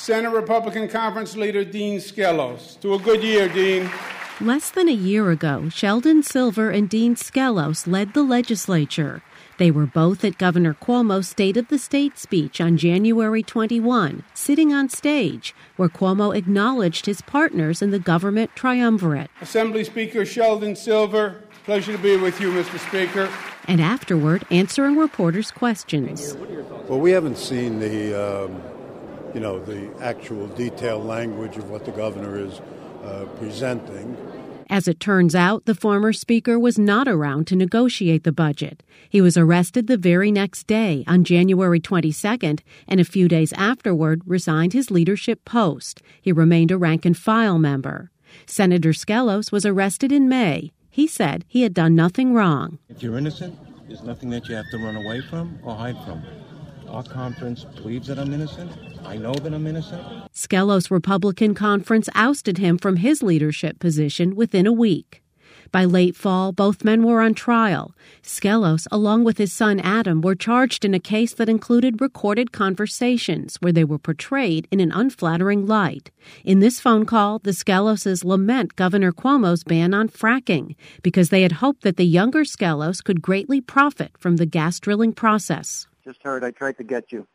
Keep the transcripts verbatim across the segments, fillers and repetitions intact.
Senate Republican Conference Leader Dean Skelos. To a good year, Dean. Less than a year ago, Sheldon Silver and Dean Skelos led the legislature. They were both at Governor Cuomo's State of the State speech on January twenty-first, sitting on stage, where Cuomo acknowledged his partners in the government triumvirate. Assembly Speaker Sheldon Silver, pleasure to be with you, Mister Speaker. And afterward, answering reporters' questions. Well, we haven't seen the, um, you know, the actual detailed language of what the governor is uh, presenting. As it turns out, the former speaker was not around to negotiate the budget. He was arrested the very next day, on January twenty-second, and a few days afterward resigned his leadership post. He remained a rank-and-file member. Senator Skelos was arrested in May. He said he had done nothing wrong. If you're innocent, there's nothing that you have to run away from or hide from. Our conference believes that I'm innocent. I know that I'm innocent. Skelos' Republican conference ousted him from his leadership position within a week. By late fall, both men were on trial. Skelos, along with his son Adam, were charged in a case that included recorded conversations where they were portrayed in an unflattering light. In this phone call, the Skeloses lament Governor Cuomo's ban on fracking because they had hoped that the younger Skelos could greatly profit from the gas drilling process. Just heard I tried to get you.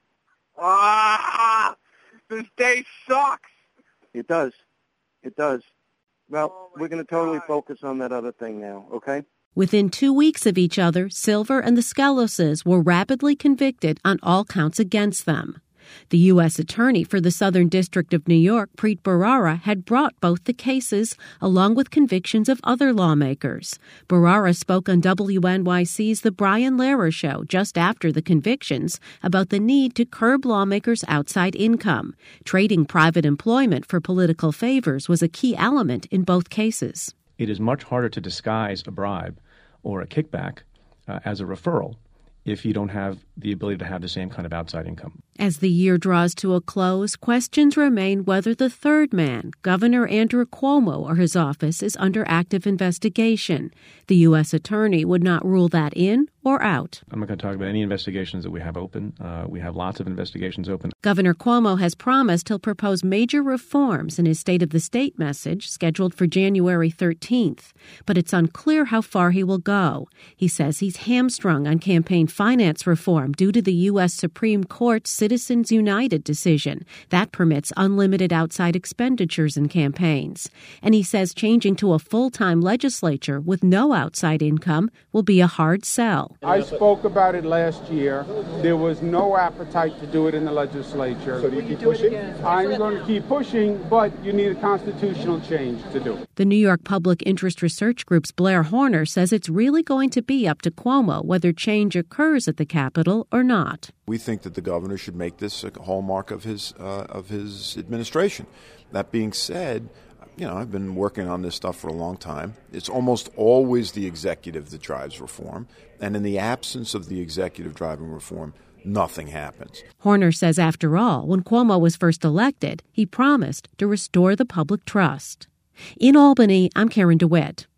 Ah! This day sucks! It does. It does. Well, oh we're going to totally focus on that other thing now, okay? Within two weeks of each other, Silver and the Skeloses were rapidly convicted on all counts against them. The U S attorney for the Southern District of New York, Preet Bharara, had brought both the cases, along with convictions of other lawmakers. Bharara spoke on W N Y C's The Brian Lehrer Show just after the convictions about the need to curb lawmakers' outside income. Trading private employment for political favors was a key element in both cases. It is much harder to disguise a bribe or a kickback uh, as a referral if you don't have the ability to have the same kind of outside income. As the year draws to a close, questions remain whether the third man, Governor Andrew Cuomo, or his office, is under active investigation. The U S attorney would not rule that in or out. I'm not going to talk about any investigations that we have open. Uh, we have lots of investigations open. Governor Cuomo has promised he'll propose major reforms in his State of the State message scheduled for January thirteenth. But it's unclear how far he will go. He says he's hamstrung on campaign finance reform due to the U S Supreme Court's Citizens United decision that permits unlimited outside expenditures in campaigns. And he says changing to a full-time legislature with no outside income will be a hard sell. I spoke about it last year. There was no appetite to do it in the legislature. So do you keep pushing? I'm going to keep pushing, but you need a constitutional change to do it. The New York Public Interest Research Group's Blair Horner says it's really going to be up to Cuomo whether change occurs at the Capitol or not. We think that the governor should make this a hallmark of his uh, of his administration. That being said, you know, I've been working on this stuff for a long time. It's almost always the executive that drives reform. And in the absence of the executive driving reform, nothing happens. Horner says, after all, when Cuomo was first elected, he promised to restore the public trust. In Albany, I'm Karen DeWitt.